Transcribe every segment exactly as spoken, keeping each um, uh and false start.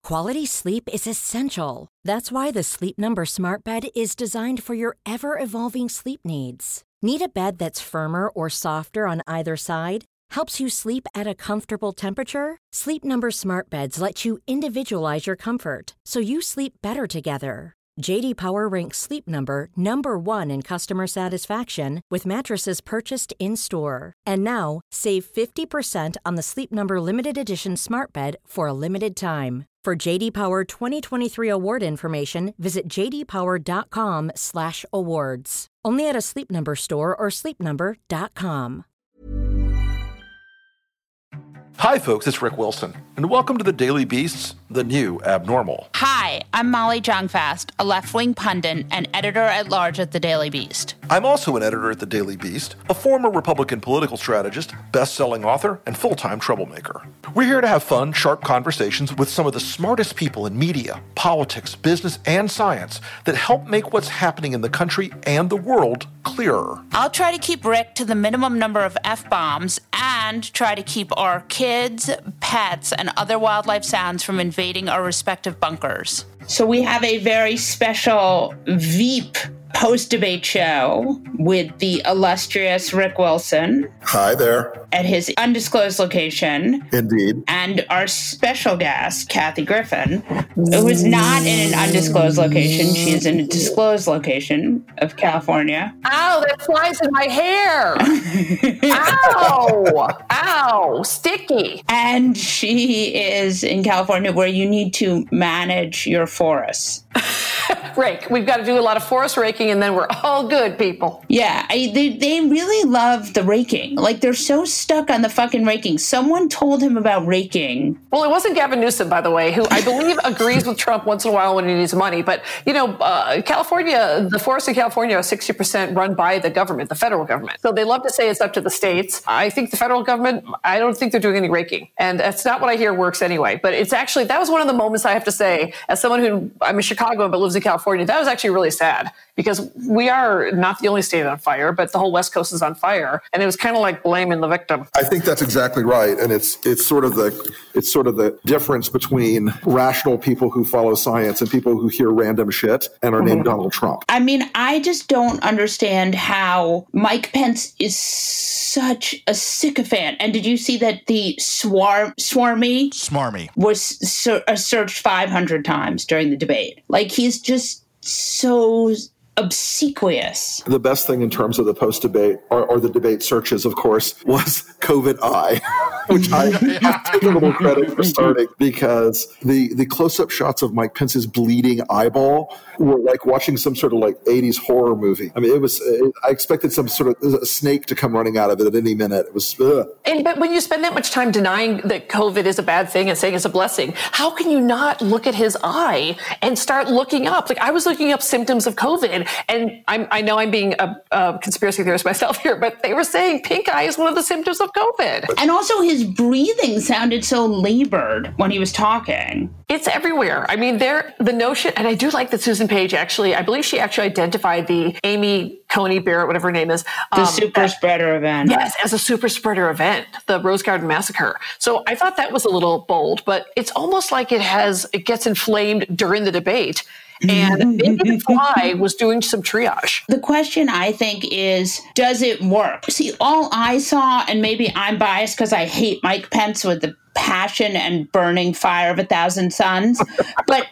Quality sleep is essential. That's why the Sleep Number Smart Bed is designed for your ever-evolving sleep needs. Need a bed that's firmer or softer on either side? Helps you sleep at a comfortable temperature? Sleep Number Smart Beds let you individualize your comfort, so you sleep better together. J D Power ranks Sleep Number number one in customer satisfaction with mattresses purchased in-store. And now, save fifty percent on the Sleep Number Limited Edition Smart Bed for a limited time. For J D Power twenty twenty-three award information, visit j d power dot com slash awards. Only at a Sleep Number store or sleep number dot com. Hi, folks, it's Rick Wilson, and welcome to the Daily Beast's The New Abnormal. Hi, I'm Molly Jong-Fast, a left-wing pundit and editor-at-large at The Daily Beast. I'm also an editor at The Daily Beast, a former Republican political strategist, best-selling author, and full-time troublemaker. We're here to have fun, sharp conversations with some of the smartest people in media, politics, business, and science that help make what's happening in the country and the world clearer. I'll try to keep Rick to the minimum number of F-bombs and try to keep our kids, pets, and other wildlife sounds from invading our respective bunkers. So we have a very special Veep post-debate show with the illustrious Rick Wilson. Hi there. At his undisclosed location. Indeed. And our special guest, Kathy Griffin, who is not in an undisclosed location. She is in a disclosed location of California. Ow, that flies in my hair. Ow. Ow, sticky. And she is in California where you need to manage your forests. Rake. We've got to do a lot of forest raking and then we're all good, people. Yeah, I, they, they really love the raking. Like, they're so stuck on the fucking raking. Someone told him about raking. Well, it wasn't Gavin Newsom, by the way, who I believe agrees with Trump once in a while when he needs money. But, you know, uh, California, the forests in California are sixty percent run by the government, the federal government. So they love to say it's up to the states. I think the federal government, I don't think they're doing any raking. And that's not what I hear works anyway. But it's actually, that was one of the moments I have to say, as someone who, I'm in Chicago but lives in California, that was actually really sad because we are not the only state on fire, but the whole West Coast is on fire. And it was kind of like blaming the victim. I think that's exactly right. And it's it's sort of the it's sort of the difference between rational people who follow science and people who hear random shit and are named mm-hmm. Donald Trump. I mean, I just don't understand how Mike Pence is such a sycophant. And did you see that the swarm, swarmy? Smarmy. Was ser- uh, searched five hundred times during the debate. Like, he's just so obsequious. The best thing in terms of the post-debate or, or the debate searches, of course, was COVID eye, which I take a little credit for starting because the, the close-up shots of Mike Pence's bleeding eyeball were like watching some sort of like eighties horror movie. I mean, it was, it, I expected some sort of a snake to come running out of it at any minute. It was, ugh. And, but when you spend that much time denying that COVID is a bad thing and saying it's a blessing, how can you not look at his eye and start looking up? Like, I was looking up symptoms of COVID, and I'm, I know I'm being a, a conspiracy theorist myself here, but they were saying pink eye is one of the symptoms of COVID. And also his breathing sounded so labored when he was talking. It's everywhere. I mean, there, the notion, and I do like that Susan Page actually, I believe she actually identified the Amy Coney Barrett, whatever her name is. The um, super that, spreader event. Yes, as a super spreader event, the Rose Garden Massacre. So I thought that was a little bold, but it's almost like it has, it gets inflamed during the debate. And maybe the fly was doing some triage. The question, I think, is, does it work? See, all I saw, and maybe I'm biased because I hate Mike Pence with the passion and burning fire of a thousand suns, but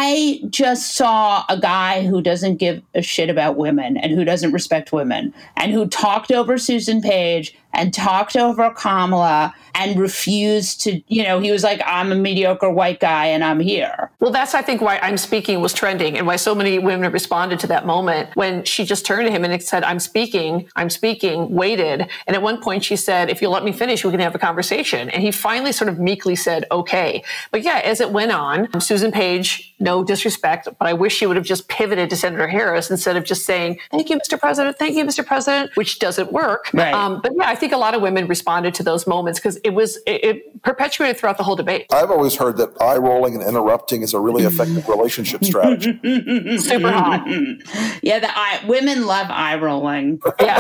I just saw a guy who doesn't give a shit about women and who doesn't respect women and who talked over Susan Page and talked over Kamala and refused to, you know, he was like, I'm a mediocre white guy and I'm here. Well, that's, I think, why I'm Speaking was trending and why so many women responded to that moment when she just turned to him and said, I'm speaking, I'm speaking, waited. And at one point she said, if you'll let me finish, we can have a conversation. And he finally sort of meekly said, okay. But yeah, as it went on, Susan Page, no disrespect, but I wish she would have just pivoted to Senator Harris instead of just saying, thank you, Mister President, thank you, Mister President, which doesn't work. Right. Um, but yeah, I think a lot of women responded to those moments because it was, it, it perpetuated throughout the whole debate. I've always heard that eye rolling and interrupting is a really effective relationship strategy. Super hot. Yeah, the eye, women love eye rolling. Yeah.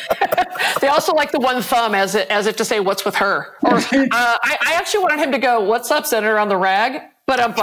They also like the one thumb as, it, as if to say, what's with her? Or uh, I, I actually wanted him to go, what's up, Senator, on the rag? But um,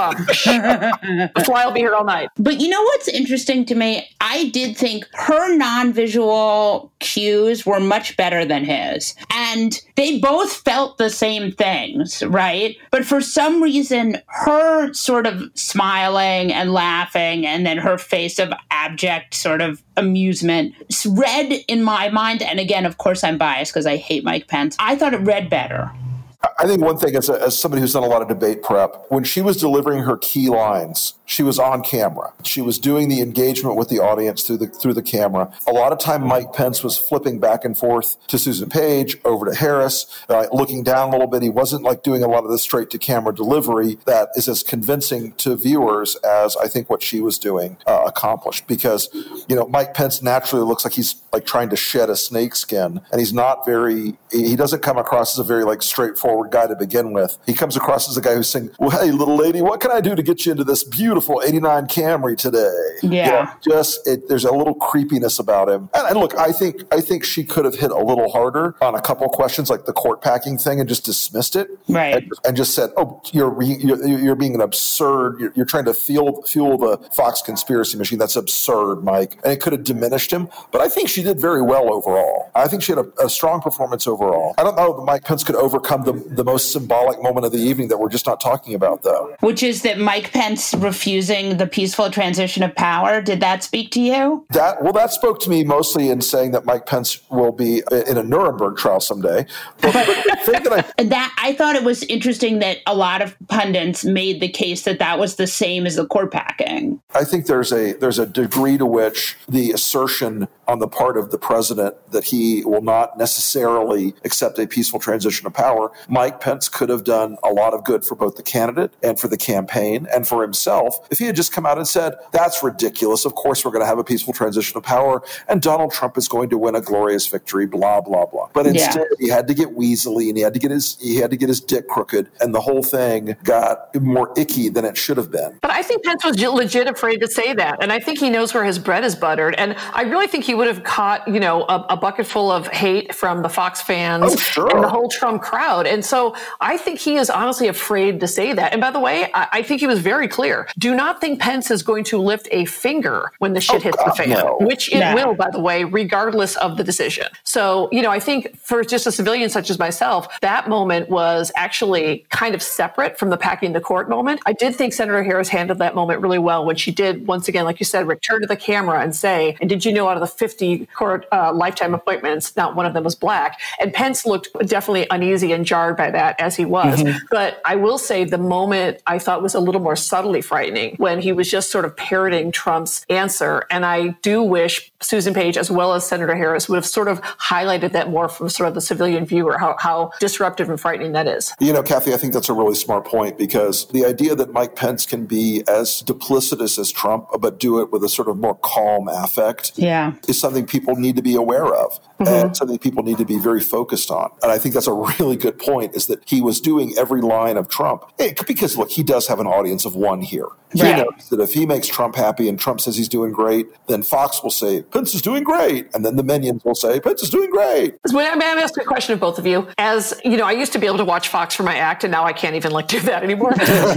the fly will be here all night. But you know what's interesting to me? I did think her non-visual cues were much better than his. And they both felt the same things, right? But for some reason, her sort of smiling and laughing and then her face of abject sort of amusement read in my mind. And again, of course, I'm biased because I hate Mike Pence. I thought it read better. I think one thing, as, a, as somebody who's done a lot of debate prep, when she was delivering her key lines, she was on camera. She was doing the engagement with the audience through the through the camera. A lot of time, Mike Pence was flipping back and forth to Susan Page, over to Harris, uh, looking down a little bit. He wasn't like doing a lot of the straight to camera delivery that is as convincing to viewers as I think what she was doing uh, accomplished. Because, you know, Mike Pence naturally looks like he's like trying to shed a snake skin, and he's not very. He doesn't come across as a very like straightforward guy to begin with. He comes across as a guy who's saying, well, hey, little lady, what can I do to get you into this beautiful eighty-nine Camry today? Yeah. You know, just it, there's a little creepiness about him. And, and look, I think I think she could have hit a little harder on a couple of questions like the court packing thing and just dismissed it. Right. And, and just said, oh, you're you're, you're being an absurd, you're, you're trying to fuel, fuel the Fox conspiracy machine. That's absurd, Mike. And it could have diminished him. But I think she did very well overall. I think she had a, a strong performance overall. I don't know if Mike Pence could overcome the, the most symbolic moment of the evening that we're just not talking about, though. Which is that Mike Pence refusing the peaceful transition of power. Did that speak to you? That well, that spoke to me mostly in saying that Mike Pence will be in a Nuremberg trial someday. But, but the thing that I that I thought it was interesting that a lot of pundits made the case that that was the same as the court packing. I think there's a there's a degree to which the assertion on the part of the president that he will not necessarily accept a peaceful transition of power, Mike Pence could have done a lot of good for both the candidate and for the campaign and for himself if he had just come out and said, that's ridiculous. Of course, we're going to have a peaceful transition of power and Donald Trump is going to win a glorious victory, blah, blah, blah. But instead, yeah. he had to get weaselly and he had to get his he had to get his dick crooked, and the whole thing got more icky than it should have been. But I think Pence was legit afraid to say that. And I think he knows where his bread is buttered. And I really think he would have caught, you know, a, a bucket full of hate from the Fox fans oh, sure. and the whole Trump crowd. And so I think he is honestly afraid to say that. And by the way, I, I think he was very clear. Do not think Pence is going to lift a finger when the shit oh, hits God, the fan, no. which it no. will, by the way, regardless of the decision. So, you know, I think for just a civilian such as myself, that moment was actually kind of separate from the packing the court moment. I did think Senator Harris handled that moment really well when she did, once again, like you said, return to the camera and say, and did you know out of the fifty court uh, lifetime appointments, not one of them was black? And Pence looked definitely uneasy and jarred by that, as he was. Mm-hmm. But I will say the moment I thought was a little more subtly frightening when he was just sort of parroting Trump's answer. And I do wish Susan Page, as well as Senator Harris, would have sort of highlighted that more from sort of the civilian viewer, how, how disruptive and frightening that is. You know, Kathy, I think that's a really smart point, because the idea that Mike Pence can be as duplicitous as Trump, but do it with a sort of more calm affect, yeah. is something people need to be aware of, mm-hmm. and something people need to be very focused on. And I think that's a really good point, is that he was doing every line of Trump. It, because, look, he does have an audience of one here. He right. knows that if he makes Trump happy and Trump says he's doing great, then Fox will say, Pence is doing great. And then the minions will say, Pence is doing great. May I ask a question of both of you? As, you know, I used to be able to watch Fox for my act, and now I can't even like do that anymore.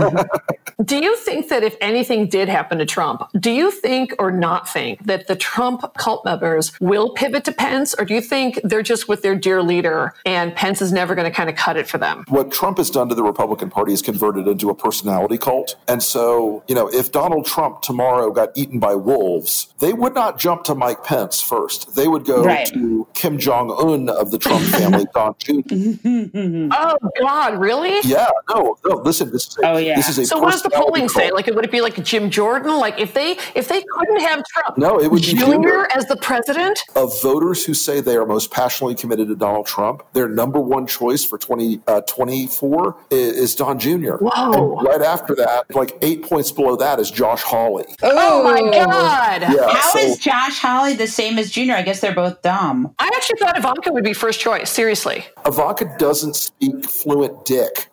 Do you think that if anything did happen to Trump, do you think or not think that the Trump cult members will pivot to Pence, or do you think they're just with their dear leader and Pence is never going to kind of cut it for them? What Trump has done to the Republican Party is converted into a personality cult. And so, you know, if Donald Trump tomorrow got eaten by wolves, they would not jump to Mike Pence first. They would go right. to Kim Jong-un of the Trump family, Don Junior Oh, God, really? Yeah, no, no, listen, this is a, oh, yeah. this is a So what does the polling cult. say? Like, would it be like Jim Jordan? Like, if they if they couldn't have Trump no, it would be Junior as the president? Of voters who say they are most passionately committed to Donald Trump, their number one choice for twenty twenty-four is, is Don Junior Whoa. And right after that, like eight points below that is Josh Hawley. Oh, my God. Yeah, How so, is Josh Hawley the same as Junior? I guess they're both dumb. I actually thought Ivanka would be first choice. Seriously. Ivanka doesn't speak fluent dick.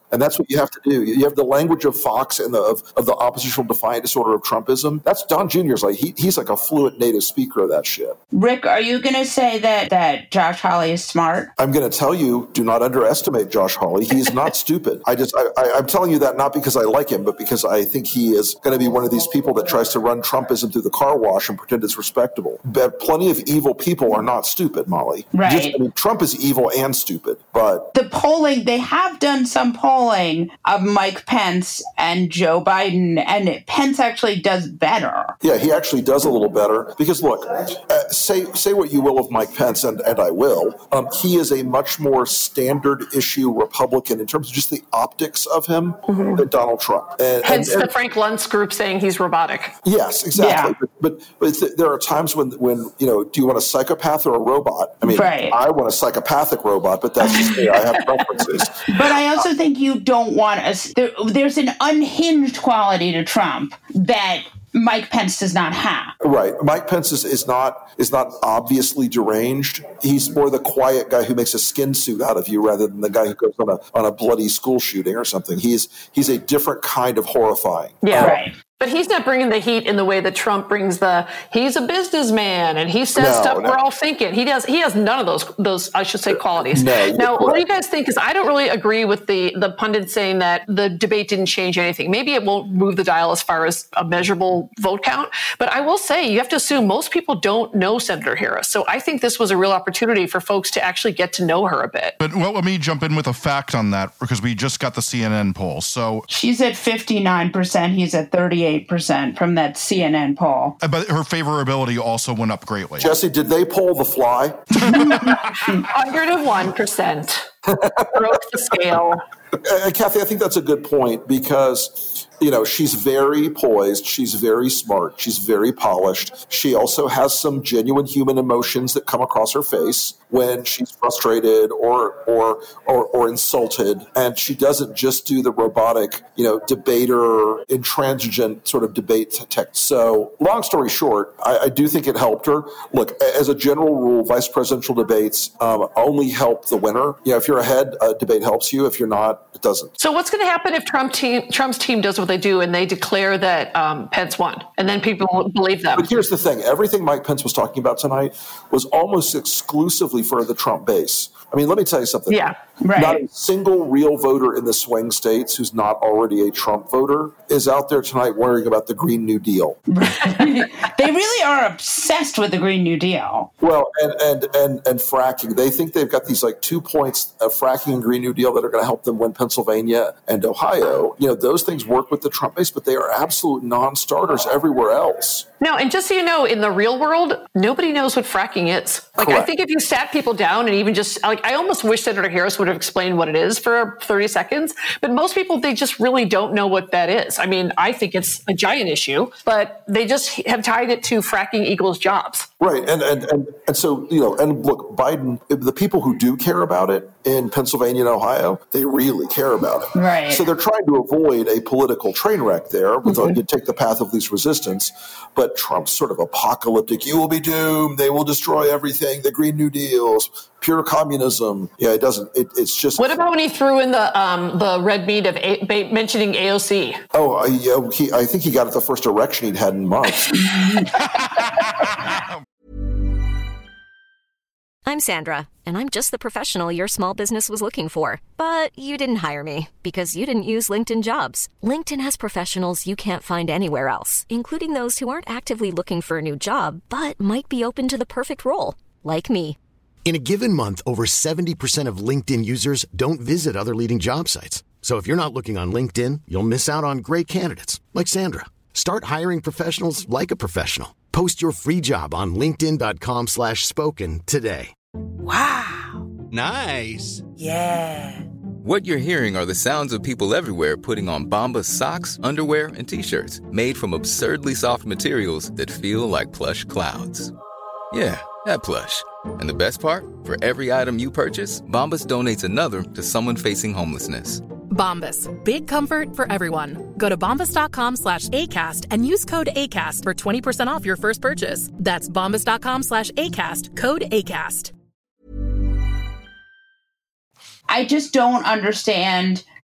And that's what you have to do. You have the language of Fox and the, of, of the oppositional defiant disorder of Trumpism. That's Don Junior's like, he, he's like a fluent native speaker of that shit. Rick, are you going to say that, that Josh Hawley is smart? I'm going to tell you, do not underestimate Josh Hawley. He's not stupid. I just, I, I, I'm telling you that not because I like him, but because I think he is going to be one of these people that tries to run Trumpism through the car wash and pretend it's respectable. But plenty of evil people are not stupid, Molly. Right. Just, I mean, Trump is evil and stupid, but the polling, they have done some polling of Mike Pence and Joe Biden, and Pence actually does better. Yeah, he actually does a little better because, look, uh, say say what you will of Mike Pence, and, and I will. Um, he is a much more standard issue Republican in terms of just the optics of him mm-hmm. than Donald Trump. And, Hence and, and, the Frank Luntz group saying he's robotic. Yes, exactly. Yeah. But, but but th- there are times when when you know, do you want a psychopath or a robot? I mean, right. I want a psychopathic robot, but that's just me. I have preferences. But I also think you don't want us. There, there's an unhinged quality to Trump that Mike Pence does not have. Right. Mike Pence is, is not is not obviously deranged. He's more the quiet guy who makes a skin suit out of you rather than the guy who goes on a on a bloody school shooting or something. He's he's a different kind of horrifying. Yeah. Um, right. But he's not bringing the heat in the way that Trump brings the, he's a businessman and he says no, stuff no. we're all thinking. He does, he has none of those, those, I should say, qualities. No, now, what do you guys think? Because I don't really agree with the, the pundits saying that the debate didn't change anything. Maybe it won't move the dial as far as a measurable vote count. But I will say, you have to assume most people don't know Senator Harris. So I think this was a real opportunity for folks to actually get to know her a bit. But well, let me jump in with a fact on that because we just got the C N N poll. So she's at fifty-nine percent. He's at thirty-eight percent from that C N N poll. But her favorability also went up greatly. Jesse, did they poll the fly? one hundred one percent broke the scale. Uh, Kathy, I think that's a good point because, you know, she's very poised. She's very smart. She's very polished. She also has some genuine human emotions that come across her face when she's frustrated or or or, or insulted. And she doesn't just do the robotic, you know, debater, intransigent sort of debate tech. So long story short, I, I do think it helped her. Look, as a general rule, vice presidential debates um, only help the winner. You know, if you're ahead, a debate helps you. If you're not, it doesn't. So what's going to happen if Trump team, Trump's team does what they do and they declare that um, Pence won, and then people believe them? But here's the thing. Everything Mike Pence was talking about tonight was almost exclusively for the Trump base. I mean, let me tell you something. Yeah, right. Not a single real voter in the swing states who's not already a Trump voter is out there tonight worrying about the Green New Deal. They really are obsessed with the Green New Deal. Well, and, and, and, and fracking. They think they've got these like two points of fracking and Green New Deal that are going to help them win Pennsylvania and Ohio. You know, those things work with the Trump base, but they are absolute non-starters everywhere else. No, and just so you know, in the real world, nobody knows what fracking is. Like, Correct. I think if you sat people down and even just, like, I almost wish Senator Harris would have explained what it is for thirty seconds. But most people, they just really don't know what that is. I mean, I think it's a giant issue, but they just have tied it to fracking equals jobs. Right. And, and, and, and so, you know, and look, Biden, the people who do care about it in Pennsylvania and Ohio, they really care about it. Right. So they're trying to avoid a political train wreck there. Mm-hmm. You take the path of least resistance. But Trump's sort of apocalyptic, you will be doomed. They will destroy everything. The Green New Deals, pure communism. Yeah, it doesn't. It, it's just. What about when he threw in the um, the red meat of a, mentioning A O C? Oh, uh, yeah, he, I think he got it the first erection he'd had in months. I'm Sandra, and I'm just the professional your small business was looking for. But you didn't hire me because you didn't use LinkedIn Jobs. LinkedIn has professionals you can't find anywhere else, including those who aren't actively looking for a new job, but might be open to the perfect role, like me. In a given month, over seventy percent of LinkedIn users don't visit other leading job sites. So if you're not looking on LinkedIn, you'll miss out on great candidates like Sandra. Start hiring professionals like a professional. Post your free job on linkedin.com slash spoken today. Wow. Nice. Yeah. What you're hearing are the sounds of people everywhere putting on Bombas socks, underwear, and T-shirts made from absurdly soft materials that feel like plush clouds. Yeah, that plush. And the best part? For every item you purchase, Bombas donates another to someone facing homelessness. Bombas. Big comfort for everyone. Go to bombas.com slash ACAST and use code ACAST for twenty percent off your first purchase. That's bombas.com slash ACAST. Code ACAST. I just don't understand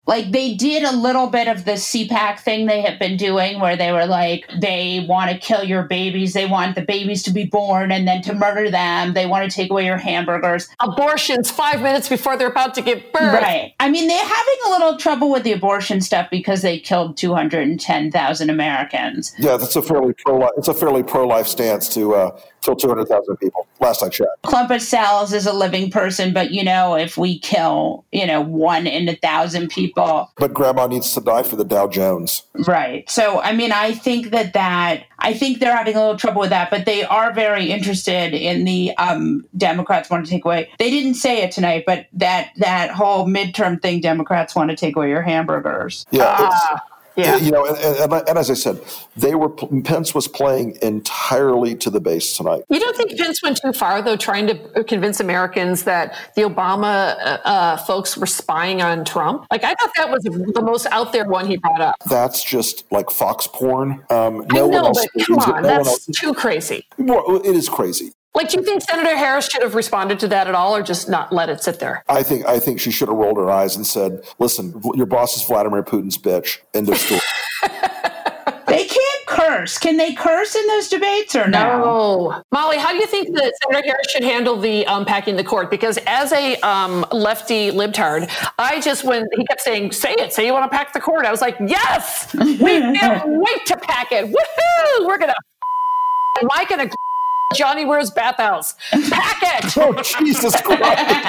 Like they did a little bit of the C PAC thing they have been doing where they were like, they want to kill your babies. They want the babies to be born and then to murder them. They want to take away your hamburgers. Abortions five minutes before they're about to give birth. Right. I mean, they're having a little trouble with the abortion stuff because they killed two hundred ten thousand Americans. Yeah, that's a fairly pro-life, it's a fairly pro-life stance to uh, kill two hundred thousand people, last I checked. Clump of cells is a living person, but, you know, if we kill, you know, one in a thousand people. But grandma needs to die for the Dow Jones. Right. So, I mean, I think that that, I think they're having a little trouble with that, but they are very interested in the um, Democrats want to take away. They didn't say it tonight, but that, that whole midterm thing, Democrats want to take away your hamburgers. Yeah. Ah. Yeah. You know, and, and, and as I said, they were Pence was playing entirely to the base tonight. You don't think Pence went too far, though, trying to convince Americans that the Obama uh, folks were spying on Trump? Like, I thought that was the most out there one he brought up. That's just like Fox porn. Um, no I know, one else but come on, no that's else, too crazy. Well, it is crazy. Like, do you think Senator Harris should have responded to that at all, or just not let it sit there? I think I think she should have rolled her eyes and said, "Listen, your boss is Vladimir Putin's bitch." End of story. They can't curse. Can they curse in those debates or no? No. Molly, how do you think that Senator Harris should handle the unpacking the court? Because as a um, lefty libtard, I just, when he kept saying, say it, say you want to pack the court, I was like, yes, we can't wait to pack it. Woohoo! We're going to Mike and a Johnny Weir's bathhouse. Pack it! Oh, Jesus Christ.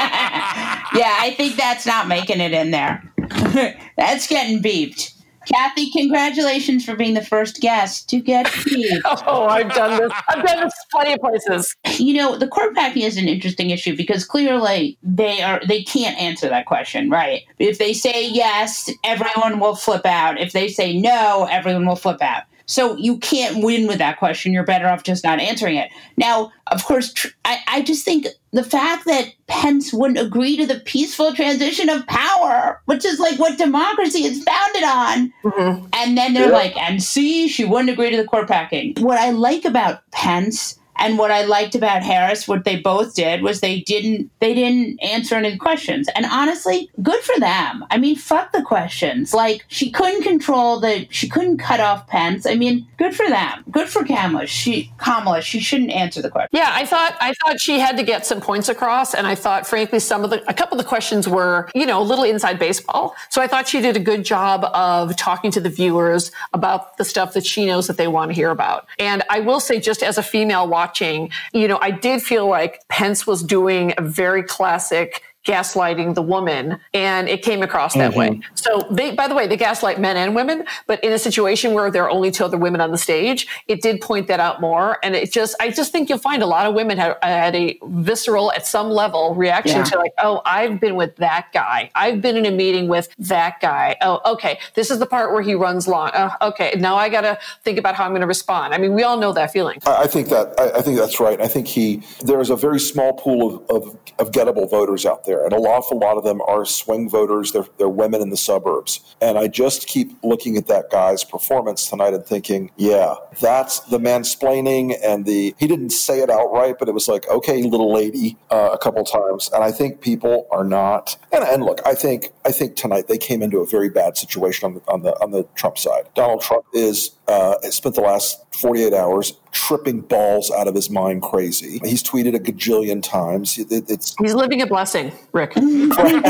Yeah, I think that's not making it in there. That's getting beeped. Kathy, congratulations for being the first guest to get beeped. Oh, I've done this. I've done this plenty of places. You know, the court packing is an interesting issue because clearly they are they can't answer that question, right? If they say yes, everyone will flip out. If they say no, everyone will flip out. So you can't win with that question. You're better off just not answering it. Now, of course, tr- I, I just think the fact that Pence wouldn't agree to the peaceful transition of power, which is like what democracy is founded on. Mm-hmm. And then they're yeah. like, and see, she wouldn't agree to the court packing. What I like about Pence and what I liked about Harris, what they both did was they didn't they didn't answer any questions. And honestly, good for them. I mean, fuck the questions. Like, she couldn't control the, she couldn't cut off Pence. I mean, good for them. Good for Kamala. She, Kamala, she shouldn't answer the question. Yeah, I thought I thought she had to get some points across. And I thought, frankly, some of the, a couple of the questions were, you know, a little inside baseball. So I thought she did a good job of talking to the viewers about the stuff that she knows that they want to hear about. And I will say, just as a female watching, you know, I did feel like Pence was doing a very classic gaslighting the woman, and it came across that mm-hmm. way. So they, by the way, they gaslight men and women, but in a situation where there are only two other women on the stage, it did point that out more. And it just, I just think you'll find a lot of women had, had a visceral, at some level, reaction yeah. to like, oh, I've been with that guy. I've been in a meeting with that guy. Oh, okay. This is the part where he runs long. Uh, okay. Now I got to think about how I'm going to respond. I mean, we all know that feeling. I, I think that, I, I think that's right. I think he, there's a very small pool of, of, of gettable voters out there. And an awful lot of them are swing voters. They're, they're women in the suburbs. And I just keep looking at that guy's performance tonight and thinking, yeah, that's the mansplaining and the, he didn't say it outright, but it was like, okay, little lady, uh, a couple times. And I think people are not, and, and look, I think, I think tonight they came into a very bad situation on the, on the, on the Trump side. Donald Trump is, uh, spent the last forty-eight hours tripping balls out of his mind crazy. He's tweeted a gajillion times. It, it's He's living a blessing, Rick. He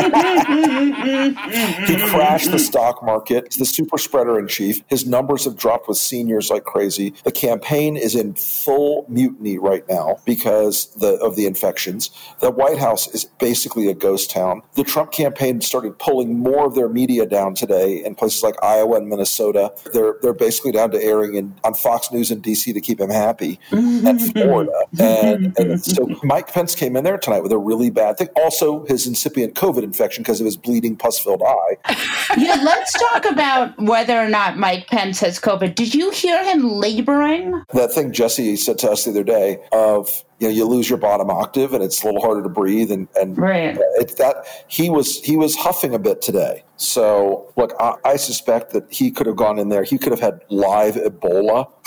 crashed the stock market. He's the super spreader in chief. His numbers have dropped with seniors like crazy. The campaign is in full mutiny right now because the, of the infections. The White House is basically a ghost town. The Trump campaign started pulling more of their media down today in places like Iowa and Minnesota. They're they're basically down to airing in, on Fox News in D C to keep him happy, and Florida. And, and so Mike Pence came in there tonight with a really bad thing. Also, his incipient COVID infection because of his bleeding, pus-filled eye. Yeah, let's talk about whether or not Mike Pence has COVID. Did you hear him laboring? That thing Jesse said to us the other day of, you know, you lose your bottom octave and it's a little harder to breathe. And, and right. it, that he was he was huffing a bit today. So, look, I, I suspect that he could have gone in there. He could have had live Ebola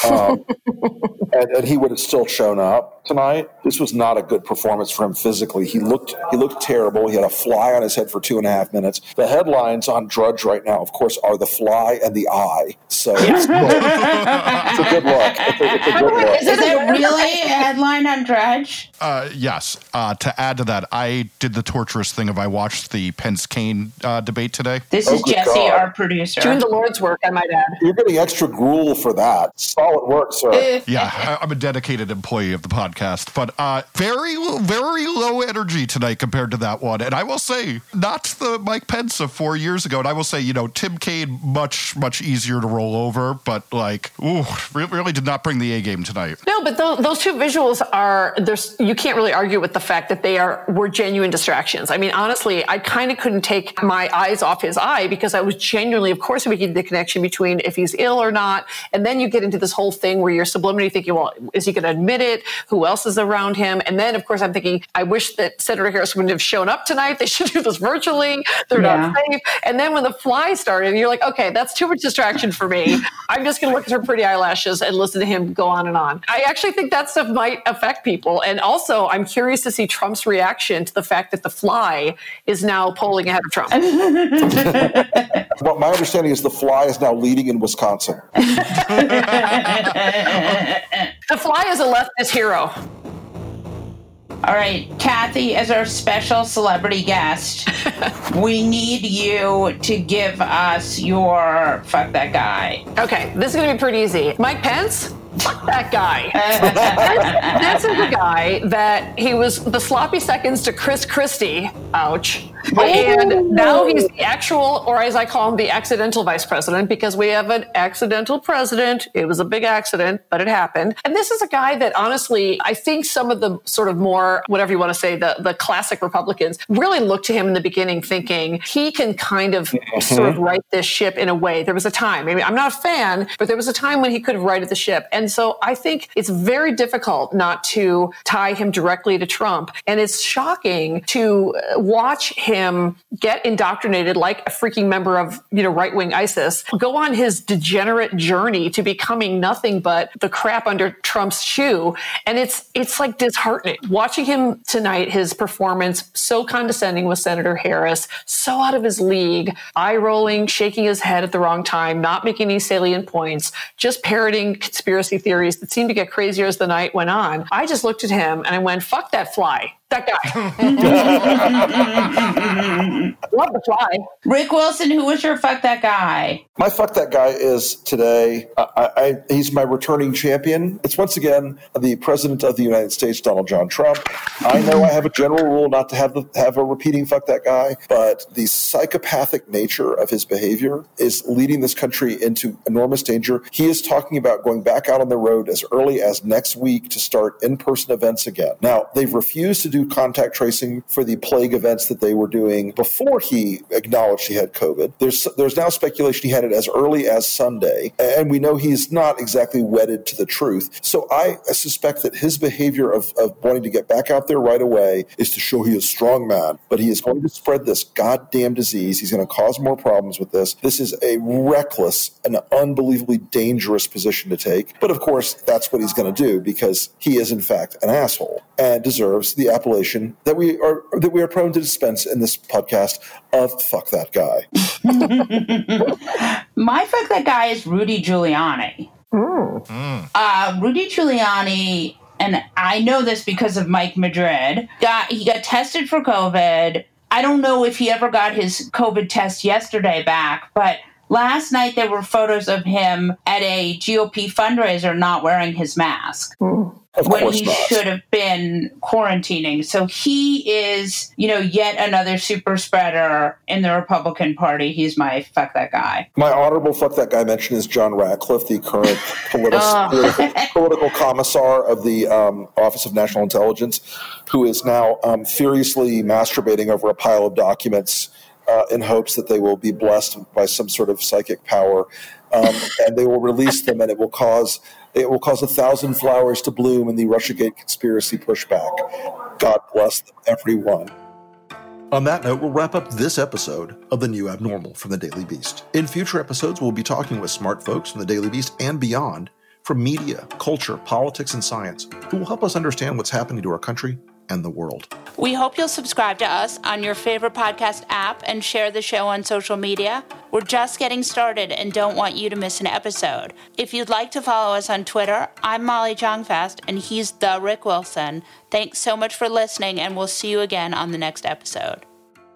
Um, and, and he would have still shown up tonight. This was not a good performance for him physically. He looked he looked terrible. He had a fly on his head for two and a half minutes. The headlines on Drudge right now, of course, are the fly and the eye. So it's, it's a good look. It's a, it's a good look. Is it really a headline on Drudge? Uh, yes. Uh, to add to that, I did the torturous thing of I watched the Pence-Kane uh, debate today. This Oh, is good Jesse, God. our producer. Doing the Lord's work, I might add. You're getting extra gruel for that. Solid work, sir. Yeah, I, I'm a dedicated employee of the podcast, but uh, very, very low energy tonight compared to that one. And I will say, not the Mike Pence of four years ago. And I will say, you know, Tim Kaine, much, much easier to roll over, but like, ooh, re- really did not bring the A game tonight. No, but th- those two visuals are, there's, you can't really argue with the fact that they are were genuine distractions. I mean, honestly, I kind of couldn't take my eyes off his eye because I was genuinely, of course, making the connection between if he's ill or not. And then you get into this whole thing where you're subliminally thinking, well, is he going to admit it? Who else is around him? And then, of course, I'm thinking, I wish that Senator Harris wouldn't have shown up tonight. They should do this virtually. They're Yeah. not safe. And then when the fly started, you're like, okay, that's too much distraction for me. I'm just going to look at her pretty eyelashes and listen to him go on and on. I actually think that stuff might affect people. And also, I'm curious to see Trump's reaction to the fact that the fly is now polling ahead of Trump. Well, my understanding is the fly is now leading in Wisconsin. The fly is a leftist hero. All right, Kathy, as our special celebrity guest, we need you to give us your fuck that guy. Okay, this is going to be pretty easy. Mike Pence? Fuck that guy. This, this is the guy that he was the sloppy seconds to Chris Christie. Ouch. And now he's the actual, or as I call him, the accidental vice president, because we have an accidental president. It was a big accident, but it happened. And this is a guy that honestly, I think some of the sort of more, whatever you want to say, the, the classic Republicans really looked to him in the beginning thinking he can kind of mm-hmm. sort of right this ship in a way. There was a time, maybe I'm not a fan, but there was a time when he could have righted the ship. And so I think it's very difficult not to tie him directly to Trump. And it's shocking to watch him him get indoctrinated like a freaking member of, you know, right-wing ISIS, go on his degenerate journey to becoming nothing but the crap under Trump's shoe. And it's it's like disheartening. Watching him tonight, his performance, so condescending with Senator Harris, so out of his league, eye-rolling, shaking his head at the wrong time, not making any salient points, just parroting conspiracy theories that seemed to get crazier as the night went on. I just looked at him and I went, fuck that fly. That guy. Love the fly. Rick Wilson, who was your fuck that guy? My fuck that guy is today, I, I, he's my returning champion. It's once again the President of the United States, Donald John Trump. I know I have a general rule not to have the, have a repeating fuck that guy, but the psychopathic nature of his behavior is leading this country into enormous danger. He is talking about going back out on the road as early as next week to start in-person events again. Now, they've refused to do contact tracing for the plague events that they were doing before he acknowledged he had COVID. There's there's now speculation he had it as early as Sunday, and we know he's not exactly wedded to the truth. So I suspect that his behavior of, of wanting to get back out there right away is to show he is a strong man, but he is going to spread this goddamn disease. He's going to cause more problems with this. This is a reckless and unbelievably dangerous position to take. But of course, that's what he's going to do because he is in fact an asshole and deserves the appellation that we are that we are prone to dispense in this podcast of fuck that guy. My fuck that guy is Rudy Giuliani. Mm. Uh, Rudy Giuliani, and I know this because of Mike Madrid, got he got tested for COVID. I don't know if he ever got his COVID test yesterday back, but last night there were photos of him at a G O P fundraiser not wearing his mask. Mm. Of when course he not. should have been quarantining. So he is, you know, yet another super spreader in the Republican Party. He's my fuck that guy. My honorable fuck that guy mention is John Ratcliffe, the current politi- political, political commissar of the um, Office of National Intelligence, who is now um, furiously masturbating over a pile of documents uh, in hopes that they will be blessed by some sort of psychic power. Um, and they will release them, and it will cause it will cause a thousand flowers to bloom in the Russiagate conspiracy pushback. God bless them, everyone. On that note, we'll wrap up this episode of The New Abnormal from The Daily Beast. In future episodes, we'll be talking with smart folks from The Daily Beast and beyond from media, culture, politics, and science who will help us understand what's happening to our country and the world. We hope you'll subscribe to us on your favorite podcast app and share the show on social media. We're just getting started and don't want you to miss an episode. If you'd like to follow us on Twitter, I'm Molly Jong-Fast and he's the Rick Wilson. Thanks so much for listening, and we'll see you again on the next episode.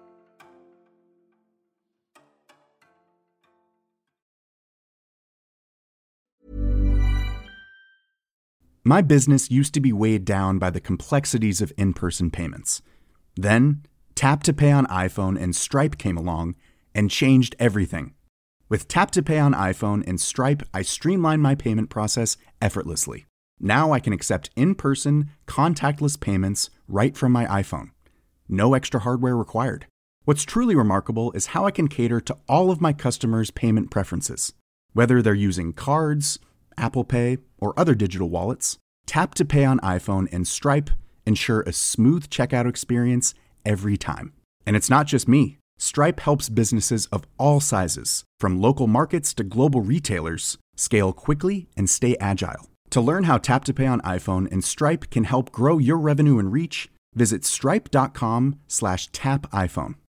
My business used to be weighed down by the complexities of in-person payments. Then, Tap to Pay on iPhone and Stripe came along and changed everything. With Tap to Pay on iPhone and Stripe, I streamlined my payment process effortlessly. Now I can accept in-person, contactless payments right from my iPhone. No extra hardware required. What's truly remarkable is how I can cater to all of my customers' payment preferences. Whether they're using cards, Apple Pay, or other digital wallets, Tap to Pay on iPhone and Stripe ensure a smooth checkout experience every time. And it's not just me. Stripe helps businesses of all sizes, from local markets to global retailers, scale quickly and stay agile. To learn how Tap to Pay on iPhone and Stripe can help grow your revenue and reach, visit stripe.com slash tap iPhone.